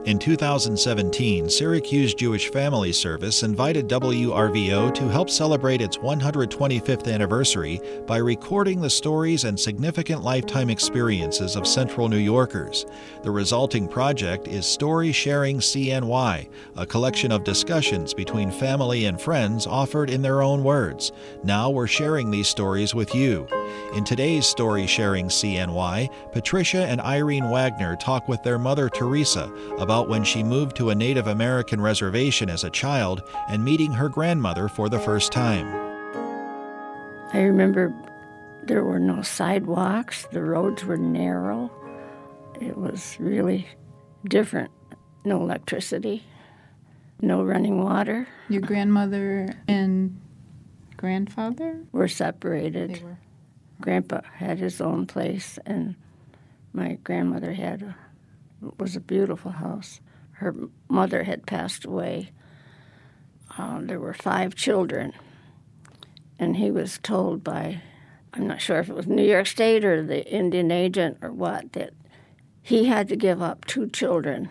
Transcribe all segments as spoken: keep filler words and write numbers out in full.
In two thousand seventeen, Syracuse Jewish Family Service invited W R V O to help celebrate its one hundred twenty-fifth anniversary by recording the stories and significant lifetime experiences of Central New Yorkers. The resulting project is Story Sharing C N Y, a collection of discussions between family and friends offered in their own words. Now we're sharing these stories with you. In today's Story Sharing C N Y, Patricia and Irene Wagner talk with their mother, Teresa, about when she moved to a Native American reservation as a child and meeting her grandmother for the first time. I remember there were no sidewalks, the roads were narrow. It was really different. No electricity, no running water. Your grandmother and grandfather were separated. They were. Grandpa had his own place, and my grandmother had a It was a beautiful house. Her mother had passed away. Uh, there were five children, and he was told by, I'm not sure if it was New York State or the Indian agent or what, that he had to give up two children.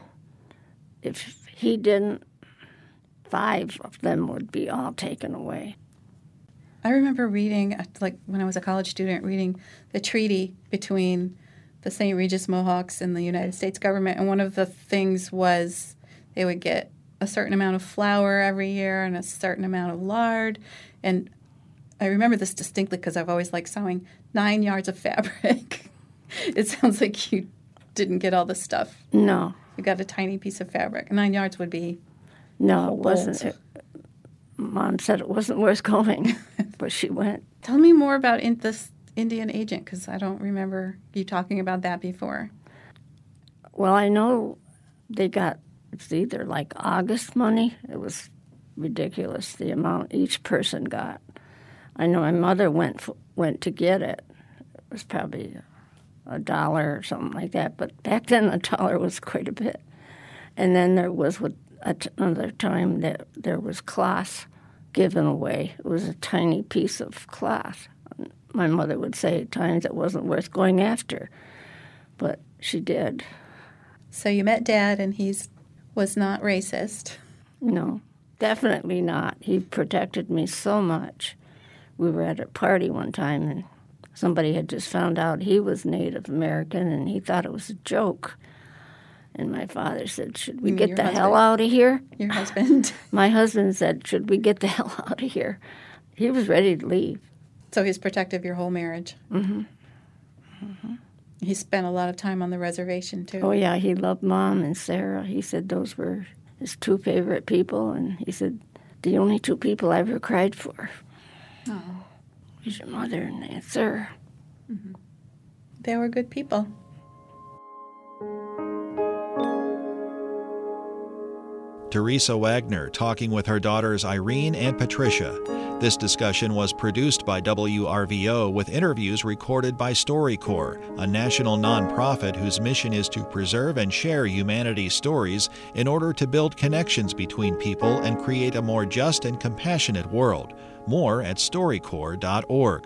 If he didn't, five of them would be all taken away. I remember reading, like when I was a college student, reading the treaty between the Saint Regis Mohawks and the United States government, and one of the things was they would get a certain amount of flour every year and a certain amount of lard. And I remember this distinctly because I've always liked sewing. Nine yards of fabric. It sounds like you didn't get all the stuff. No. You got a tiny piece of fabric. Nine yards would be No, it wasn't. It, Mom said it wasn't worth going, but she went. Tell me more about in this Indian agent, because I don't remember you talking about that before. Well, I know they got, it's either like August money. It was ridiculous, the amount each person got. I know my mother went went to get it. It was probably a dollar or something like that, but back then a dollar was quite a bit. And then there was another time that there was cloth given away. It was a tiny piece of cloth. My mother would say at times it wasn't worth going after, but she did. So you met Dad, and he was not racist? No, definitely not. He protected me so much. We were at a party one time, and somebody had just found out he was Native American, and he thought it was a joke. And my father said, should we get the husband? hell out of here? Your husband? My husband said, should we get the hell out of here? He was ready to leave. So he's protective your whole marriage? Mm-hmm. Mm-hmm. He spent a lot of time on the reservation, too. Oh, yeah, he loved Mom and Sarah. He said those were his two favorite people, and he said, the only two people I ever cried for oh. was your mother and Aunt Sarah. Mm-hmm. They were good people. Teresa Wagner talking with her daughters Irene and Patricia. This discussion was produced by W R V O with interviews recorded by StoryCorps, a national nonprofit whose mission is to preserve and share humanity's stories in order to build connections between people and create a more just and compassionate world. More at story corps dot org.